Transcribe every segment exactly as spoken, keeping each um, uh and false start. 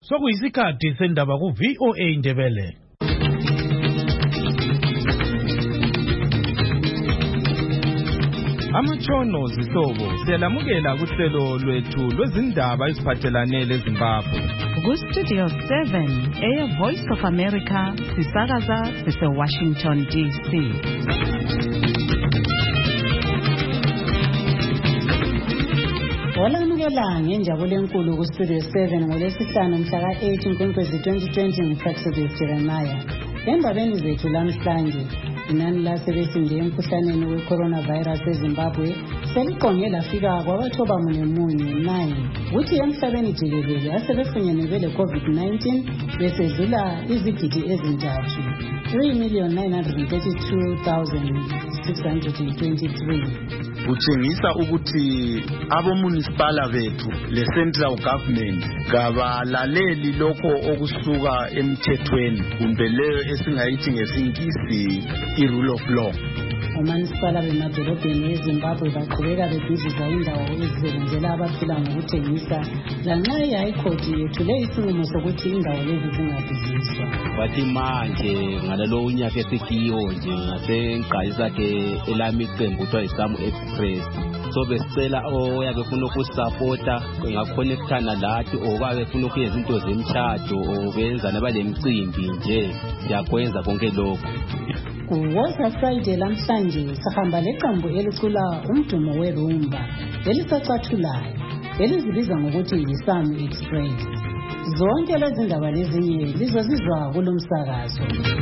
Sokuyisikhathi sendaba ku V O A Ndebele. Amatshono zihlobo siyalamukela kuhlelo lwethu lwezindaba eziphathelane leZimbabwe. Ku Studio seven, Air Voice of America, sisakaza sise Washington D C. Olamukela ngenjabulo enkulu ku Studio seven ngolesihlanu mhla ka eight Nkwenkwezi twenty twenty ngifakselwe Jeremiah. Endabeni zethu lamhlanje inani lasebesinje emkhuhlaneni we-coronavirus eZimbabwe seliqonge lafika kwabathoba munye munye nine. Kuthi emhlabeni jikelele asebefunyenwe bele COVID nineteen besedlula izigidi ezintathu three million nine hundred thirty-two thousand six hundred twenty-three. Kutshengisa ukuthi abomunicipal bethu le central government kabalaleli lokho okusuka emthethweni kumbe leyo esingayithi ngesingisi i-rule of law. Omanisipala bemadolobheni eZimbabwe baqhubeka bebhiziza indawo ezisebenzela abaphila ngokuthengisa lanxa i-High Court yethule isinqumo sokuthi indawo lezi zingabhiziswa. Bathi manje ngalalo unyaka esikiyo nje ngasenqayisa ke elami iqembu kuthiwa iSamu Express. So besicela oyabe ufuna ukusupporta ngakhonektana lathi obabe ufuna ukuyenza into zemtshado obenza nabalemicimbi nje siyakwenza konke lokho. Kuwoza Friday lamhlanje sahamba leqembu elicula umdumo werumba elisacathulayo elizibiza ngokuthi yiSamu Express. Zonke lezi ndaba lezinye lizozizwa kulomsakazo.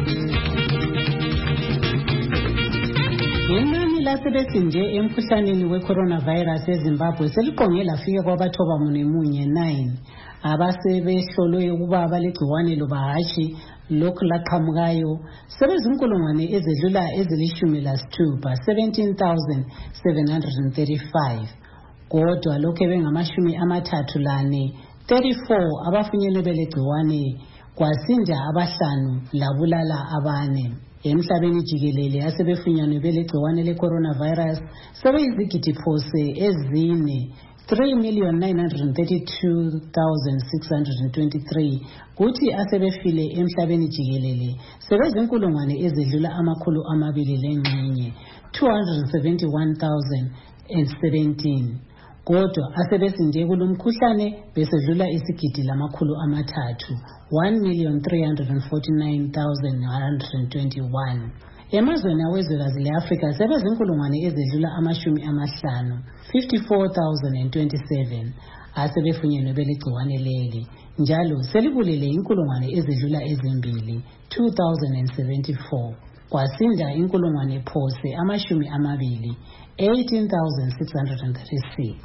Inani lasebesinje emkhuhlaneni we-coronavirus eZimbabwe seliqonge lafika kwabathoba munye munye nine. Abasebehlolwe ukuba abalegciwane loba hatshi lokhu laqhamukayo sebezinkulungwane ezedlula ezilishumi lasithupha seventeen thousand seven hundred thirty-five. Kodwa lokho bengamashumi amathathu lane thirty-four abafunyenwe belegciwane kwasinda abahlanu labulala abane. Emhlabeni jikelele asebefunyenwe belegciwane le-coronavirus sebeyizigidi phose ezine three million nine hundred thirty-two thousand six hundred twenty-three. Kuthi asebefile emhlabeni jikelele sebezinkulungwane ezedlula amakhulu amabili lengxenye two hundred seventy-one thousand seventeen. Kodwa asebesinje kulomkhuhlane besedlula isigidi lamakhulu amathathu one million three hundred forty-nine thousand one hundred twenty-one. Emazweni awezwekazi le-Afrika sebezinkulungwane ezedlula amashumi amahlanu fifty-four thousand twenty-seven asebefunyenwe belegciwane leli. Njalo selibulele inkulungwane ezedlula ezimbili two thousand seventy-four. Kwasinda inkulungwane phose amashumi amabili eighteen thousand six hundred thirty-six.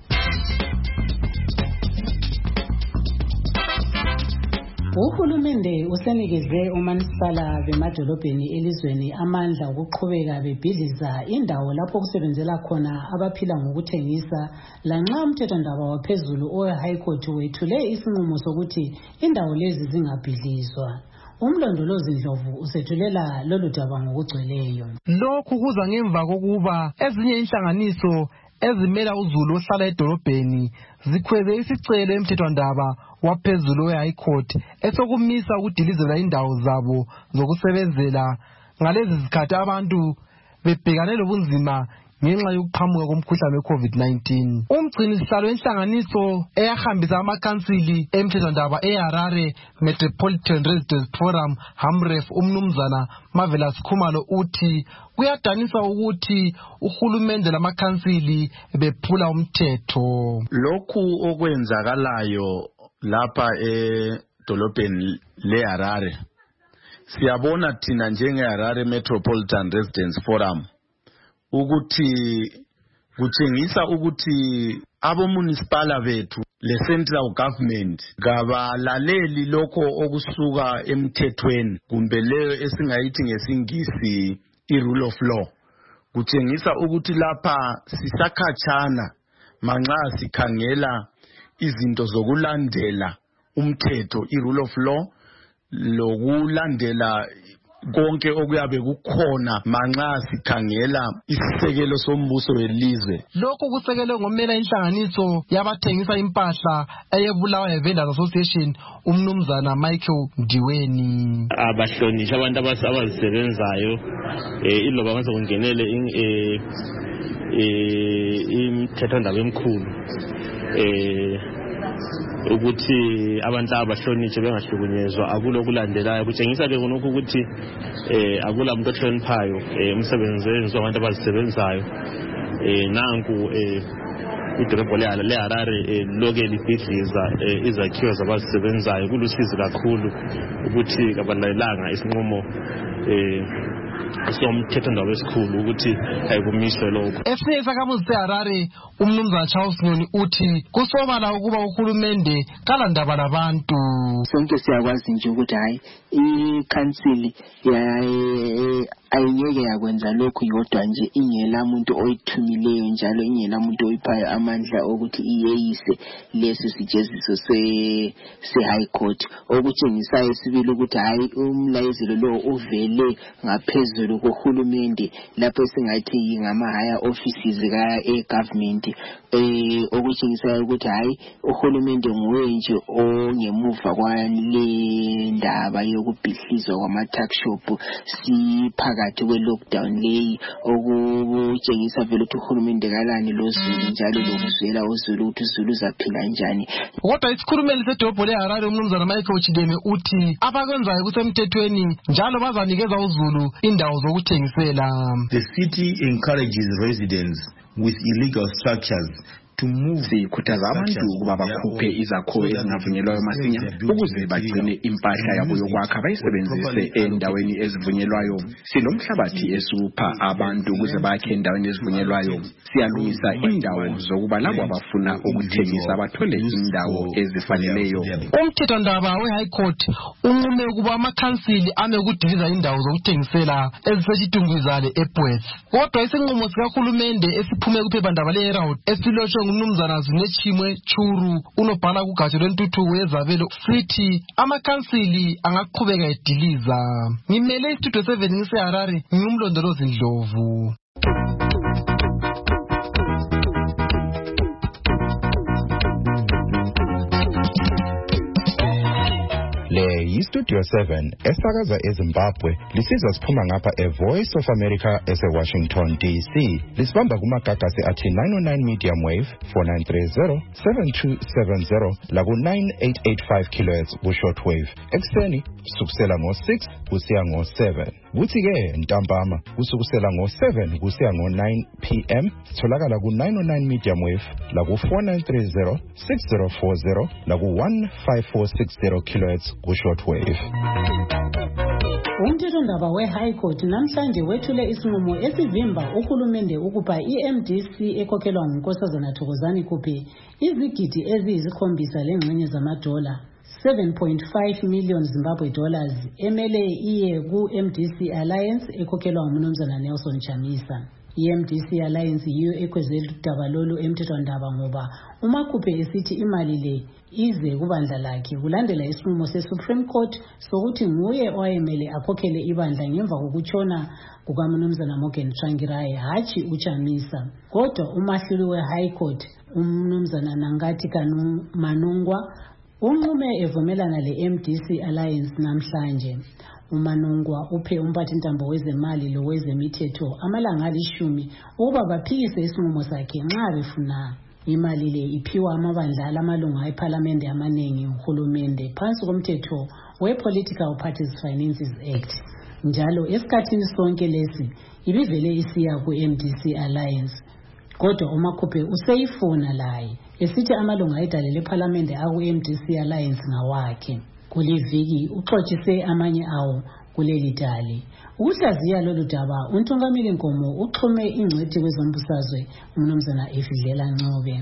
Uhulumende usenikeze umanisipala bemadolobheni elizweni amandla ukuqhubeka bebhidiza indawo lapho kusebenzela khona abaphila ngokuthengisa lanxa umthethondaba waphezulu owe-High Court wethule isinqumo sokuthi indawo lezi zingabhidlizwa. Umlondolozi Ndlovu usethulela lolu daba ngokugcweleyo. Lokhu kuza ngemva kokuba ezinye inhlanganiso ezimela uzulu ohlala edolobheni zikhweze isicelo emthethondaba waphezulu we-High Court esokumisa ukudilizela indawo zabo zokusebenzela ngalezi zikhathi abantu bebhekane lobunzima ngenxa yokuqhamuka komkhuhlane we-COVID nineteen. Umgcinisihlalo wenhlanganiso eyahambisa amakhansili emthethondaba eHarare Metropolitan Residents Forum Hamref umnumzana Marvelous Khumalo uthi kuyadanisa ukuthi uhulumende lamakhansili bephula umthetho. Lokhu okwenzakalayo lapha edolobheni leHarare siyabona thina njengeHarare Metropolitan Residents Forum ukuthi kutshengisa ukuthi abomunicipal bethu le central government kabalaleli lokho okusuka emthethweni kumbe leyo esingayithi ngesingisi i-rule of law. Kutshengisa ukuthi lapha sisakhatshana manxa sikhangela izinto zokulandela umthetho i-rule of law lokulandela konke okuyabe kukhona manxa sikhangela isisekelo sombuso welizwe. Lokhu kusekelwe ngomela inhlanganiso yabathengisa impahla eyebulawa Vendors Association umnumzana Michael Ndiweni. Abahlonishwa abantu abasebenzayo eh iloba mase kungenele eh imthethondaba emkhulu eh ukuthi abantu abahlonishwe bengahlukunyezwa akulokulandelayo kutshengisa ke konke ukuthi eh akula muntu ohloniphayo umsebenzi wenziwa abantu abazisebenzayo eh nanku eh idolobho le Harare loke libhidliza izakhiwo zabazisebenzayo kulusizi kakhulu ukuthi kabalalelanga isinqumo eh somthethondaba esikhulu ukuthi ayikumiswe lokho. Esinye isakhamuzi seHarare umnumzana Charles Nyoni uthi kusobala ukuba uhulumende kalandaba labantu. Sonke siyakwazi nje ukuthi hayi ikhansili ayingeke yakwenza lokhu yodwa nje ingela umuntu oyithumileyo njalo ingela umuntu oyiphayo amandla ukuthi iyeyise leso sijeziso se se high court okutshengisayo sibili ukuthi hayi umlayezelo lo uvele ngaphezulu kohulumende lapho singathi ngama higher offices ka e government eh okutshengisayo ukuthi hayi uhulumende nguye nje ongemuva kwale ndaba yokubhihlizwa kwama tax shop siphakathi kwe lockdown leyi okutshengisa vele ukuthi uhulumende kalani lozulu njalo lokuzwela uzulu ukuthi uzulu uzaphila njani. Kodwa isikhulumeli sedolobho leHarare umnumzana Michael Chideme uthi abakwenzayo kusemthethweni njalo bazanikeza uzulu indawo zokuthengisela. The city encourages residents with illegal structures to move. Sikhuthaza abantu ukuba bakhuphe izakhiwo ezingavunyelwayo masinya ukuze bagcine impahla yabo yokwakha bayisebenzise endaweni ezivunyelwayo. Sinomhlabathi esupha abantu ukuze bakhe endaweni ezivunyelwayo. Siyalungisa indawo zokuba labo abafuna ukuthengisa bathole indawo ezifaneleyo. Umthethondaba we-High Court unqume ukuba amakhansili ame ukudiliza indawo zokuthengisela eziseshidungwizane ePweth. Kodwa isinqumo sikahulumende esiphume kuphephandaba le-Herald esilotshwe ngumnumzana Zinechimwe Churu unobhala kugatsha lwentuthuko yezabelo sithi amakhansili angaqhubeka ediliza. Ngimele istudio seven ngiseHarare ngumlondolozi Ndlovu. Le yistudio seven esakaza eZimbabwe lisizwa siphuma ngapha eVoice of America eseWashington D C. Lisibamba kumagagasi athi nine oh nine medium wave four nine three zero seven two seven zero laku nine eight eight five kilohertz ku short wave. Ekseni sukusela ngo six kusiya ngo seven. Kuthi ke ntambama kusukusela ngo seven kusiya ngo nine p m tholakala ku nine oh nine medium wave laku four nine three zero six zero four zero laku one five four six zero kilohertz ku short wave. Umthethondaba we-High Court namhlanje wethule isinqumo esivimba uhulumende ukupha i-M D C ekhokhelwa nguNkosazana Thokozani kuphe izigidi eziyisikhombisa lengxenye zamadola seven point five million Zimbabwe dollars emele iye ku-M D C Alliance ekhokhelwa nguMnumzana Nelson Chamisa. I-M D C Alliance yiyo ekhwezela udaba lolu emthethwandaba ngoba umakhuphe esithi imali le ize kubandla lakhe kulandela isinqumo se-Supreme Court sokuthi nguye owayemele akhokhele ibandla ngemva kokutshona kukaMnumzana Morgan Tsvangirai hatshi uChamisa. Kodwa umahluli we-High Court uMnumzana Nangati Kanu Manungwa unqume evumelana le-M D C Alliance namhlanje. uManungwa uphe umphathintambo wezemali lo wezemithetho amalanga alishumi ukuba baphikise isinqumo sakhe nxa befuna imali le iphiwa amabandla alamalunga eParliament amanengi uhulumende phansi komthetho we-Political Parties Finances Act. Njalo esikhathini sonke lesi ibivele isiya ku-M D C Alliance. Kodwa umakhuphe useyifuna laye esithi amalunga edale leParliament aku-M D C Alliance ngawakhe. Kuliviki uxoxise amanye awo kuleli dali. Ukuhlaziya lolu daba uNtungamili Nkomo uxhume ingcwethi kwezombusazwe uMnumzana Efidlela Ncube.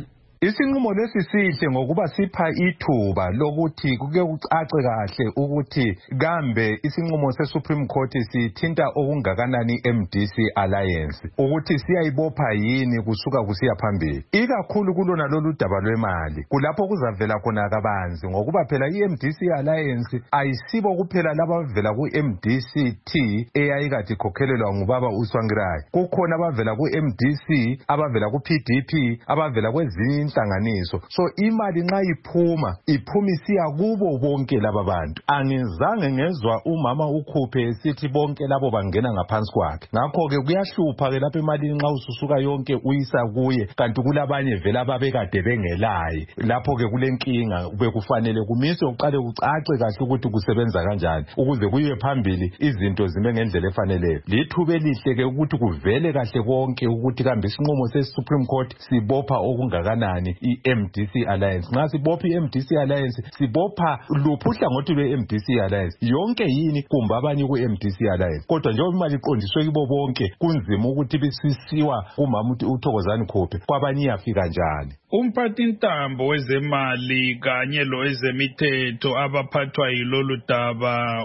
Isinqumo lesi sihle ngokuba sipha ithuba lokuthi kuke kucace kahle ukuthi kambe isinqumo seSupreme Court sithinta okungakanani M D C Alliance ukuthi siyayibopha yini kusuka kusiya phambili. Ikakhulu kulona lolu daba lwemali kulapho kuzavela khona kabanzi ngokuba phela i-M D C Alliance ayisibo kuphela labavela ku-M D C T eyayikade ikhokhelelwa ngubaba uSwangirayi. Kukhona abavela ku-M D C, abavela ku-P D P, abavela kwezinye inhlanganiso. So imali nxa iphuma iphuma isiya kubo bonke laba bantu. Angizange ngezwa umama ukhuphe esithi bonke labo bangena ngaphansi kwakhe. Ngakho ke kuyahlupha ke lapha imali nxa ususuka yonke uyisa kuye kanti kulabanye vela ababekade bengelayi. Lapho ke kulenkinga bekufanele kumise uqale ucace kahle ukuthi kusebenza kanjani ukuze kuyiwe phambili izinto zime ngendlela efaneleyo. Lithuba elihle ke ukuthi kuvele kahle konke ukuthi kambe isinqumo seSupreme Court sibopha okungakanani i-M D C Alliance. Nxa sibopha i-M D C Alliance sibopha luphi uhlangothi lwe-M D C Alliance yonke yini kumbe abanye ku-M D C Alliance. Kodwa njengoba imali iqondiswe kibo bonke kunzima ukuthi bisisiwa umama uThokozani Khophe kwabanye iyafika njani. Umphathintambo wezemali kanye lo ezemithetho abaphathwa yilolu daba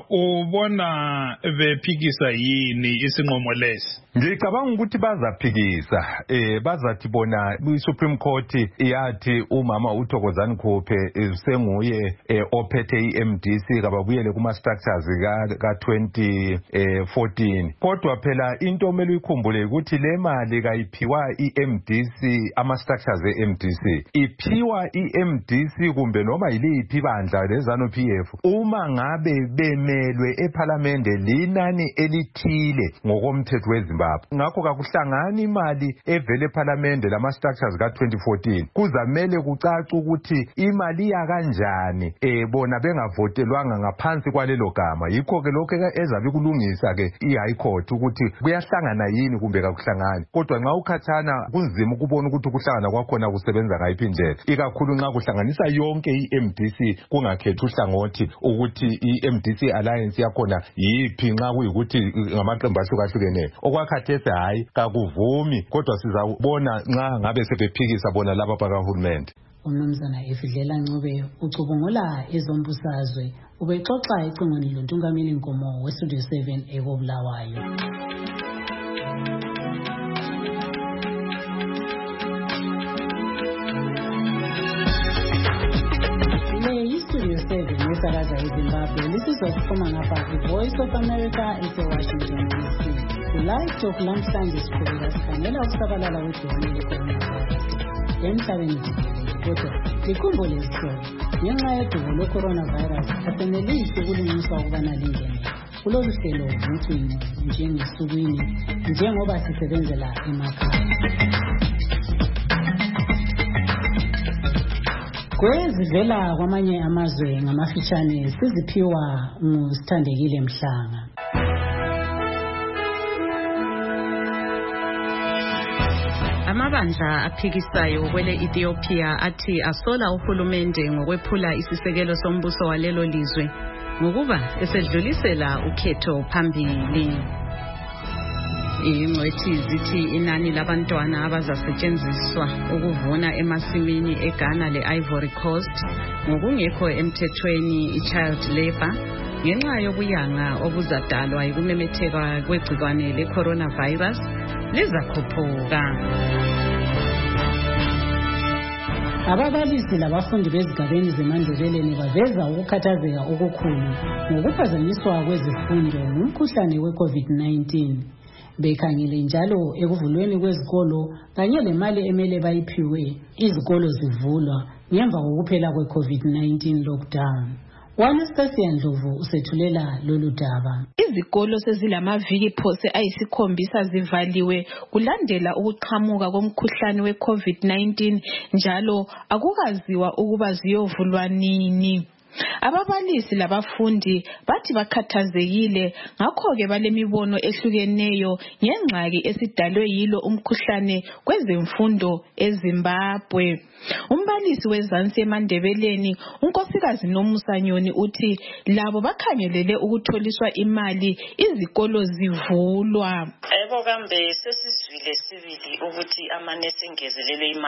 ubona bephikisa yini isinqumo lesi? Ngicabanga ukuthi bazaphikisa eh bazathi bona iSupreme Court iyathi umama uThokozani Khophe senguye ophethe i-M D C kababuyele kuma structures ka twenty fourteen. Kodwa phela into omele uyikhumbule ukuthi le mali kayiphiwa i-M D C ama structures e-M D C. Iphiwa i-M D C kumbe noma yiliphi ibandla leZANU P F uma ngabe bemelwe eParliament linani elithile ngokomthetho weZimbabwe. Ngakho kakuhlangana imali evele eParliament lama structures ka twenty fourteen. Kuzamele kucace ukuthi imali ya kanjani eh bona bengavotelwanga ngaphansi kwalelo gama. Yikho ke lokho ezabe kulungisa ke iHigh Court ukuthi kuyahlangana yini kumbe kakuhlangani. Kodwa nxa ukhathana kunzima ukubona ukuthi ukuhlangana kwakhona kusebenza ngayiphi indlela. Ikakhulu nxa kuhlanganisa yonke i-M D C kungakhethi uhlangothi ukuthi i-M D C Alliance yakhona yiphi nxa kuyikuthi ngamaqembu ahlukahlukeneyo. Okwakhathesi hayi kakuvumi kodwa sizabona nxa ngabe sebephikisa bona laba bakahulumende. Umnumzana Efidlela Ncube ucubungula ezombusazwe ubexoxa ecingweni lontungameli Nkomo weStudio seven ekobulawayo. Studio seven esakaza eZimbabwe lisizokuphuma ngapha iVoice of America eseWashington D C. Live talk namhlanje sikhuluma sikhangela ukusabalala kwegciwane le-coronavirus emhlabeni jikelele. Kodwa likhumbule isihlobo ngenxa yedubo le-coronavirus asenelisi ukulungiswa ukubana lingene kulolu hlelo ngcingo njengesukwini njengoba sisebenzela emakhaya. Kwezivela kwamanye amazwe ngamafitshane siziphiwa nguSithandekile Mhlanga. Amabandla aphikisayo kwele Ethiopia athi asola uhulumende ngokwephula isisekelo sombuso walelo lizwe ngokuba esedlulisela ukhetho phambili. Ingcwethi zithi inani labantwana abazasetshenziswa ukuvuna emasimini eGhana le-Ivory Coast ngokungekho emthethweni i-child labor ngenxa yobuyanga obuzadalwa yikumemetheka kwegcikwane le-coronavirus lizakhuphuka. Ababalisi labafundi bezigabeni zeMandebeleni baveza ukukhathazeka okukhulu ngokuphazanyiswa kwezifundo ngumkhuhlane we-COVID nineteen. Bekhangele njalo ekuvulweni kwezikolo kanye lemali emele bayiphiwe izikolo zivulwa ngemva kokuphela kwe-COVID nineteen lockdown. Wanastasia Ndlovu usethulela lolu daba. Izikolo sezilamaviki phose ayisikhombisa zivaliwe kulandela ukuqhamuka komkhuhlane we-COVID nineteen njalo akukaziwa ukuba ziyovulwa nini. Ababalisi labafundi bathi bakhathazekile ngakho-ke balemibono ehlukeneyo ngengxaki esidalwe yilo umkhuhlane kwezemfundo eZimbabwe. Umbalisi wezansi eMandebeleni unkosikazi Nomusa Nyoni uthi labo bakhangelele ukutholiswa imali izikolo zivulwa. Ebo kambe sesizwile sibili ukuthi amanesi engezelele imali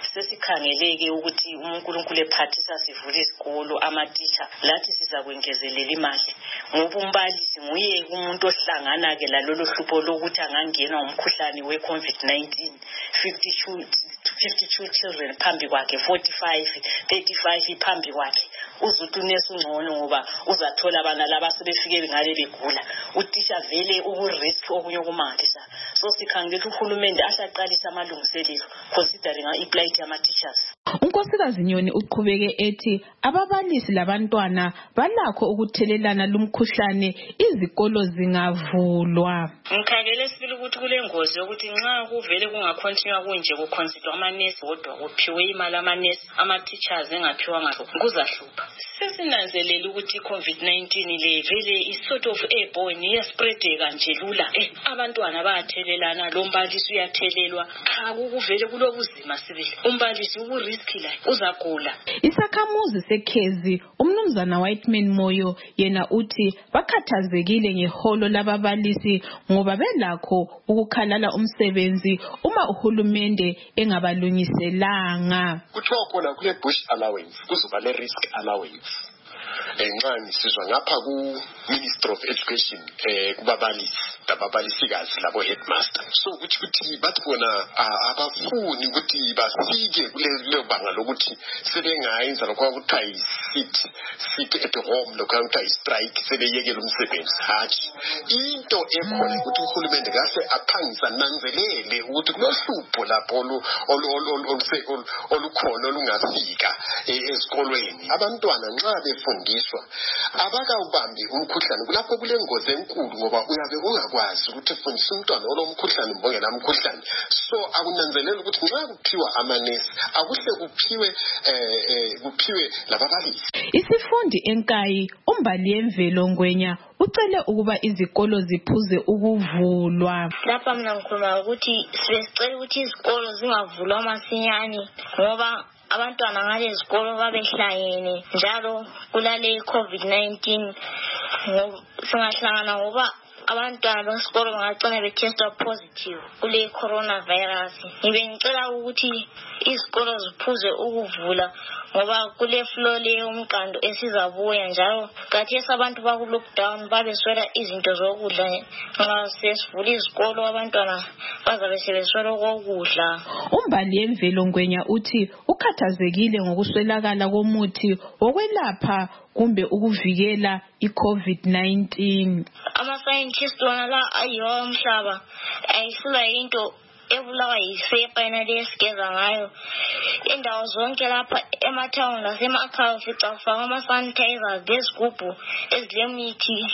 sesikhangeleke ukuthi uNkulunkulu ephathisa sivule isikolo amatitsha lathi sizakwengezelela imali ngoba umbalisi nguye umuntu ohlangana ke lalolo hlupho lokuthi angangenwa umkhuhlane we COVID nineteen fifty-two children phambi kwakhe forty-five thirty-five phambi kwakhe uzuthi unesi ungcono ngoba uzathola abana laba sebefike ngale begula utisha vele ukurisk okunye okumangalisa so sikhangela uhulumende ahlaqalisa amalungiselelo considering iplight yama teachers. uNkosikazi Nyoni uqhubeke ethi ababalisi labantwana balakho ukuthelelana lumkhuhlane izikolo zingavulwa. Ngikhangele sibili ukuthi kulengozi ukuthi nxa kuvele kungakontinue kunje kuconsider amanesi wodwa kuphiwe imali amanesi ama teachers engaphiwa ngakho kuzahlupha. Sesinanzelela ukuthi COVID nineteen le vele is sort of airborne iyaspread kanje lula eh abantwana bayathelelana lo mbalisi uyathelelwa akukuvele kulobuzima sibili umbalisi ukurisk la uzagula. Isakhamuzi seKhezi umnumzana Whiteman Moyo yena uthi bakhathazekile ngeholo lababalisi ngoba belakho ukukhalala umsebenzi uma uhulumende engabalungiselanga. Kuthiwa khona kule bush allowance kuzoba le risk allowance. Encane sizwa ngapha ku Ministry of Education eh kubabalisi ababalisikazi labo headmaster so ukuthi ukuthi bathi bona abafuni ukuthi basike kulelo banga lokuthi sebengayenza lokho ukuthi sit sit at home lokho ukuthi strike sebeyekela umsebenzi hathi into ekhona ukuthi uhulumende kahle aphangisa nanzelele ukuthi kulohlupho lapho olukhona olungafika esikolweni abantwana nxa befundiswa abakawubambi umkhuhlane kulapho kulengozi enkulu ngoba uyabe ungakwazi ukuthi ufundise umntwana olomkhuhlane mbongela umkhuhlane so akunanzelela ukuthi nxa kuphiwa amanesi akuhle kuphiwe eh kuphiwe lababalisi. Isifundi enkayi uMbali Mvelo Ngwenya ucele ukuba izikolo ziphuze ukuvulwa. Lapha mina ngikhuluma ukuthi sicela ukuthi izikolo zingavulwa masinyane ngoba abantwana ngale izikolo babehlayene njalo kulale COVID nineteen singahlangana ngoba abantwana besikolo ngacina betesta positive kule coronavirus. Ngibe ngicela ukuthi izikolo ziphuze ukuvula ngoba kule flow le umqando esizabuya njalo kathi esabantu baku lockdown babeswela izinto zokudla nxa sesivula izikolo abantwana bazabe sebeswela ukudla. uMbali Mvelo Ngwenya uthi ukhathazekile ngokuswelakala komuthi wokwelapha kumbe ukuvikela iCovid nineteen. Ama scientists wona la ayiwa umhlaba ayisula into ebulawa yisepa inale esigeza ngayo indawo zonke lapha emathawuni nasemakhaya fica kufaka ama sanitizers lezigubhu ezilemithi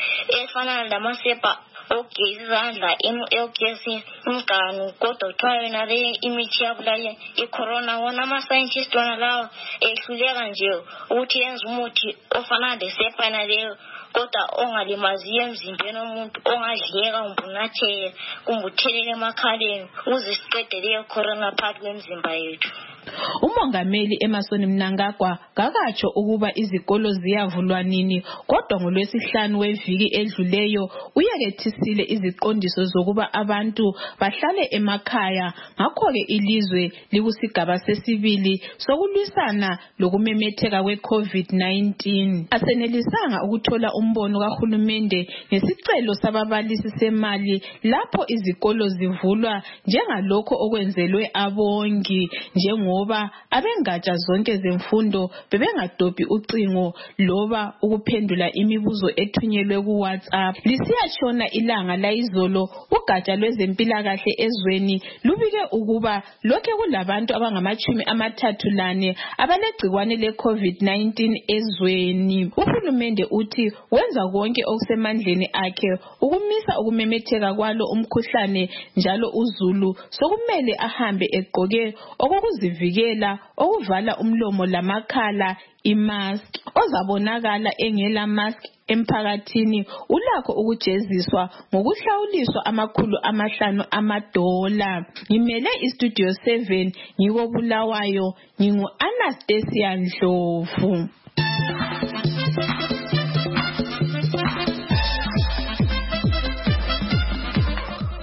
efana lamasepa ogeza izandla emogesi umganu kodwa kuthiwa yona le imithi yabulala icorona wona ama scientists wona lawo ehluleka nje ukuthi yenze umuthi ofana lesepa naleyo kodwa ongalimazi emzimbeni womuntu ongadleka umbunathe kumbuthelele emakhaleni uze siqede le corona phakathi kwemizimba yethu. Umongameli Emerson Mnangagwa kakatsho ukuba izikolo ziyavulwa nini kodwa ngolwesihlanu weviki edluleyo uyekethisile iziqondiso zokuba abantu bahlale emakhaya ngakho ke ilizwe likusigaba sesibili sokulwisana lokumemetheka kweCovid nineteen. Asenelisanga ukuthola umbono kahulumende ngesicelo sababalisi semali lapho izikolo zivulwa njengalokho okwenzelwe abongi njengo ngoba abengatsha zonke zemfundo bebengadobhi ucingo loba ukuphendula imibuzo ethunyelwe ku WhatsApp. Lisiyatshona ilanga layizolo ugatsha lwezempilakahle ezweni lubike ukuba lokhe kulabantu abangamachumi amathathu lane abalegcikwane leCovid nineteen ezweni. Uhulumende uthi wenza konke okusemandleni akhe ukumisa ukumemetheka kwalo umkhuhlane njalo uzulu sokumele ahambe egqoke okukuzivikela vikela okuvala umlomo lamakhala imask ozabonakala engela mask emphakathini ulakho ukujeziswa ngokuhlawuliswa amakhulu amahlanu amadola. Ngimele istudio seven ngiko Bulawayo ngingu Anastasia Ndlovu.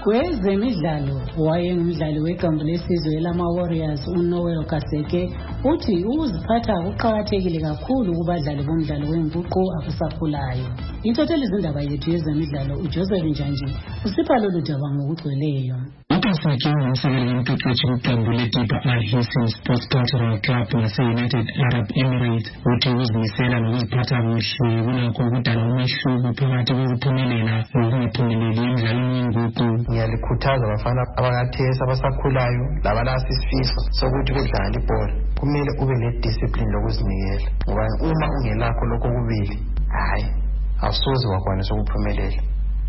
Kwezemidlalo wayengumdlali weqembu lesizwe lama-Warriors uNoel Kaseke uthi ukuziphatha kuqakathekile kakhulu kubadlali bomdlalo wenguqu abasakhulayo. Intotheli izindaba yethu yezemidlalo uJoseph Njanji usipha lolu daba ngokugcweleyo. Kaseke ungumsekeli womqeqeshi weqembu leDiba Al-Hisn Sports Cultural Club ngase-United Arab Emirates uthi ukuzimisela nokuziphatha kuhle kunakho ukudala umehluko phakathi kokuphumelela nokungaphumeleli emidlalweni yenguqu. Ngiyalikhuthaza abafana abakathesa abasakhulayo labalasifiso sokuthi bedlala ibhola kumele ube nediscipline lokuzinikela ngoba uma ungelakho lokho kubili hayi awusoze wakwanisa ukuphumelela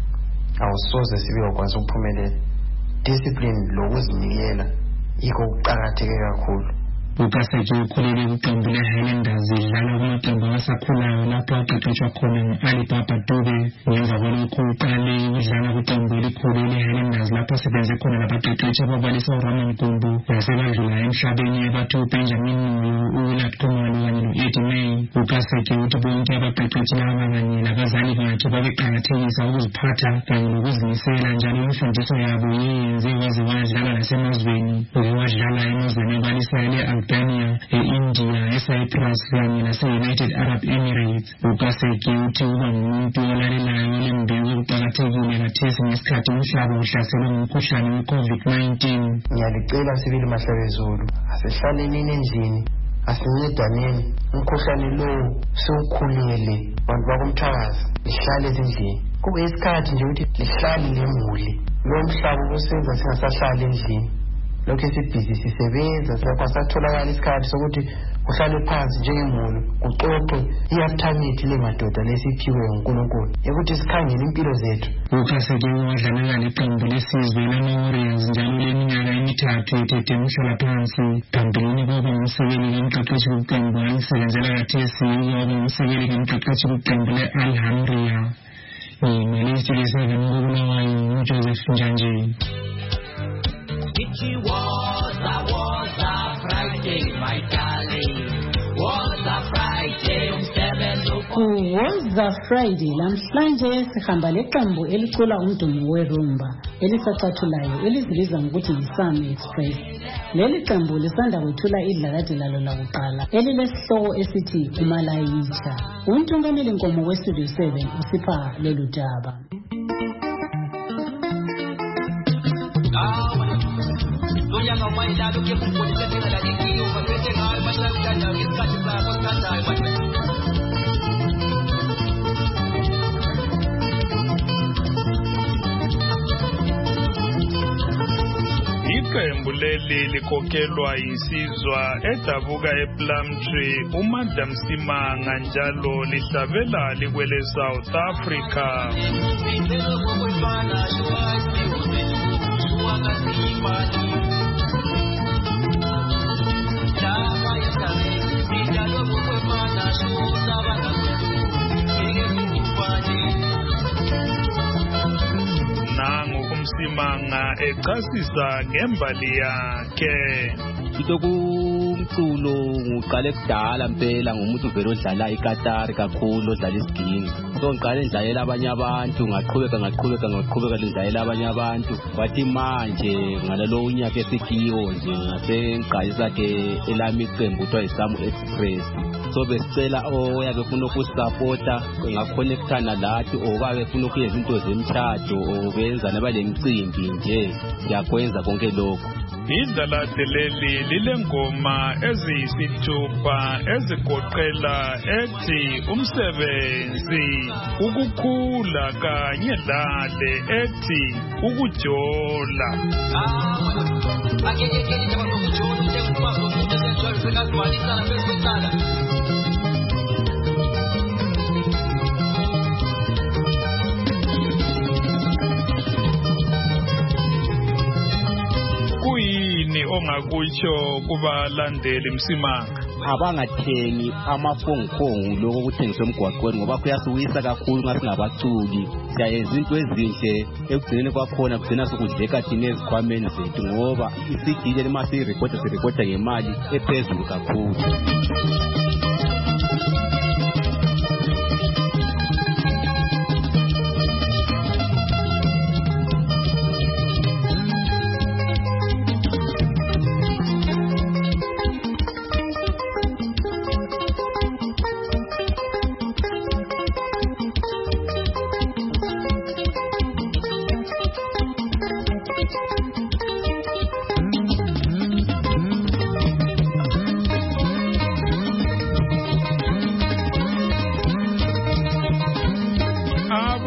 awusoze sibe wakwanisa ukuphumelela. Discipline lokuzinikela yikho kuqakatheke kakhulu. uKaseke ukhulele kwiqembu leHighlanders idlala kumaqembu asakhulayo lapho aqeqeshwa khona ngu-Alibaba Dube. Ngemva kwalokho uqale ukudlala kwiqembu elikhulu leHighlanders lapho asebenze khona labaqeqeshi ababalisa uRamon Gumbo yasebadlula emhlabeni abathi uBenjamin Moyo, uWillard Khumalo kanye no-Eddie May. uKaseke uthi bonke abaqeqeshi laba kanye labazali bakhe babeqakathekisa ukuziphatha kanye nokuzimisela njalo imfundiso yabo yenze waze wadlala nasemazweni. Uke wadlala emazweni abalisa e-Albania, e-India, e-Cyprus kanye nase-United Arab Emirates. uKaseke uthi uba ngumuntu olalelayo olembewu kuqakathekile kathesi ngesikhathi umhlaba uhlaselwe ngumkhuhlane we-COVID nineteen. Ngiyalicela sibili Mahlabezulu asihlaleni endlini asincedaneni umkhuhlane lowo sewukhulele bantu bakomthakazi lihlale endlini kube isikhathi nje ukuthi lihlale lemuli lo mhlaba usenza singasahlali endlini lokho esibhizi sisebenza sakwasatholakalala isikhathi sokuthi kuhlale phansi njengemuli kuxoxe i-aftermath le madoda lesiphiwe uNkulunkulu ukuthi sikhangele impilo zethu. uKaseke wadlala leqembu lesizwe lama-Warriors njalo leminyaka emithathu ethethe umhlala phansi. Phambilini kwaba ngumsekeli kamqeqeshi kwiqembu ayisebenzela kathesi kwaba ngumsekeli kamqeqeshi kwiqembu le-Al-Hamriya. Ngimelisi seven koBulawayo uJoseph Njanji. It was a, was a Friday, my darling. Was a Friday, umsebenzi. Was a Friday lamhlanje sihamba leqembu elicula umdumo werumba elisacathulayo elizibiza ngokuthi yiSam Express. Leli qembu lisanda kwethula idlakade lalo lakuqala elilesihloko esithi uMalayitsha. Untungameli Nkomo weStudio seven usipha lolu daba. Yang awal lalu ke pukul setengah lagi kilo berkecil hal macam ganda kita kita berkata macam iqembu leli likhokhelwa yinsizwa edabuka ePlumtree uMadam Simanga njalo lihlabela likwele South Africa. Nangu kumsimanga echasisa ngembali yakhe. Kumculo ngiqale kudala mpela ngumuntu vele odlala iKatari kakhulu odlala isigini. So ngiqale ndlalela abanye abantu ngaqhubeka ngaqhubeka ngaqhubeka ndlalela abanye abantu wathi manje ngalalo unyaka esikiyo nje ngasengiqalisa ke elami iqembu kuthiwa yiSam Express. So besicela oyabe ufuna ukusupporta ngakhonektana lathi obabe ufuna ukuyenza into zemthatho obenza nabalemicimbi nje siyakwenza konke lokho. Idlakade leli lilengoma eziyisithupha ezigoqela ethi umsebenzi, ukukhula kanye lale ethi ukujola. Kuyini ongakutsho kubalandeli Msimanga? Abangathengi amafongofongo lokho okuthengiswa emgwaqweni ngoba kuyasuwisa kakhulu ngasingabaculi. Siyayenza into ezinhle ekugcineni kwakhona kugcina sokudleka thina ezikhwameni zethu ngoba i-C D lema siyirekhoda sirekhoda ngemali ephezulu kakhulu.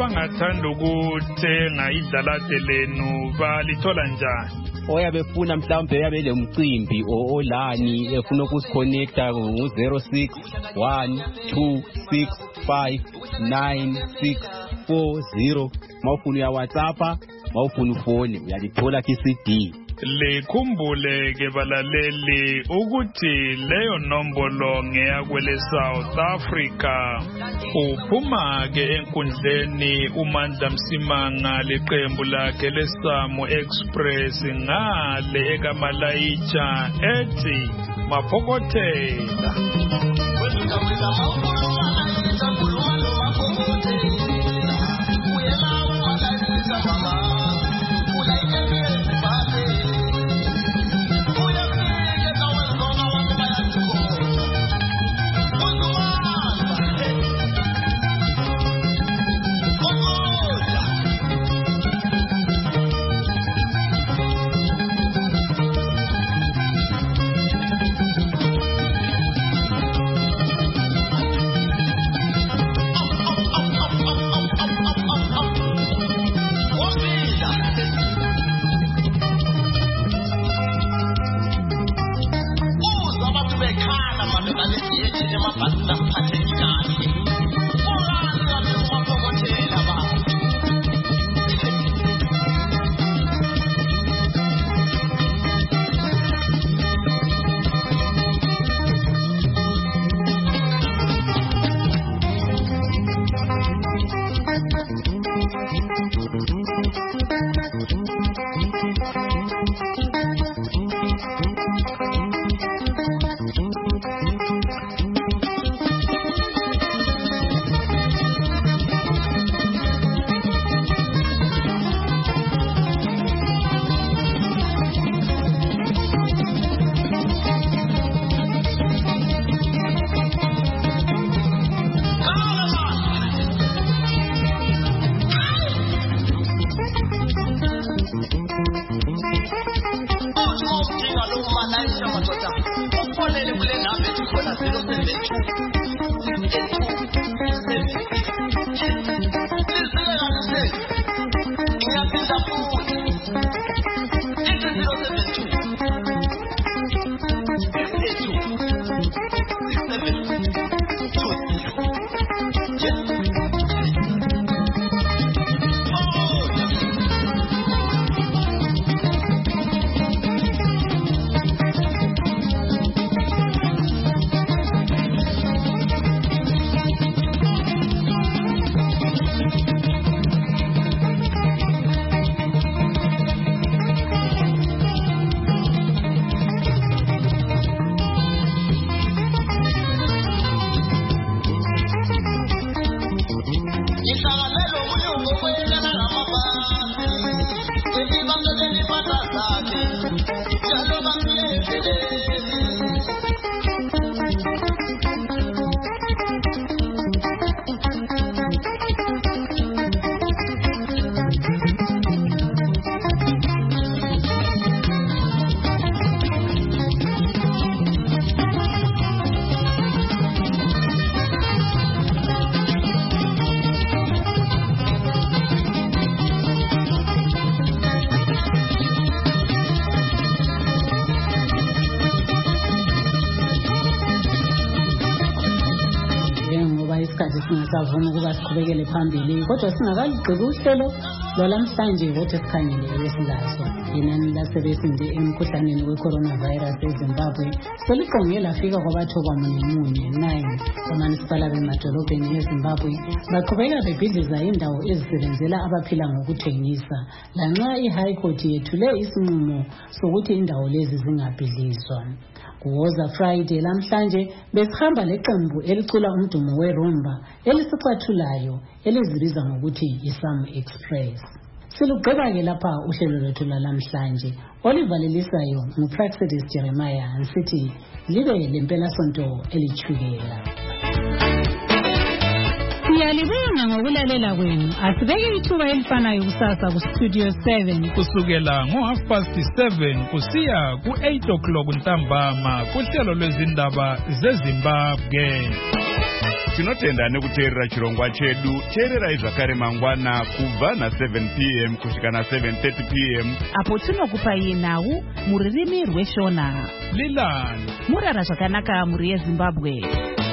abangathanda ukuthenga idlalade lenu balithola njani? Oyabefuna mhlawumbe yabe lemcimbi olani efuna ukusiconnecta ku zero six one two six five nine six four zero. Mawufuna ya WhatsApp, mawufuna ufone uyalithola ki C D. Likhumbule ke balaleli ukuthi leyo nombolo ngeyakwele South Africa. Uphuma ke enkundleni uMandla Msimanga leqembu lakhe leSamu Express ngale eKamalaicha ethi Maphokothela. Singasavuma ukuba siqhubekele phambili kodwa singakalugqibi uhlelo lwalamhlanje vote esikhangele esilaso inani lasebesinde emkhuhlaneni we-coronavirus eZimbabwe seliqonge lafika kwabathoba munye nine omanisipala bemadolobheni eZimbabwe baqhubeka bebhidliza indawo ezisebenzela abaphila ngokuthengisa lanxa i-High Court yethule isinqumo sokuthi indawo lezi zingabhidlizwa. Kuwoza Friday lamhlanje besihamba leqembu elicula umdumo werumba elisixathulayo elizibiza ngokuthi iSamu Express. Silugqiba ke lapha uhlelo lwethu lamhlanje olivalelisayo nguPraxedis Jeremiah nsithi libe lempela sonto elichukela. Siyalibonga ngokulalela kwenu. Asibeke ithuba elifanayo kusasa ku Studio seven kusukela ngo half past seven kusiya ku eight o'clock ntambama kuhlelo lwezindaba zeZimbabwe. tinotenda nekuteerera chirongwa chedu. Teererai zvakare mangwana kubva na seven p m kusvika na seven thirty p m apo tinokupai nhau mururimi rweshona. Lilan murara zvakanaka muri yeZimbabwe.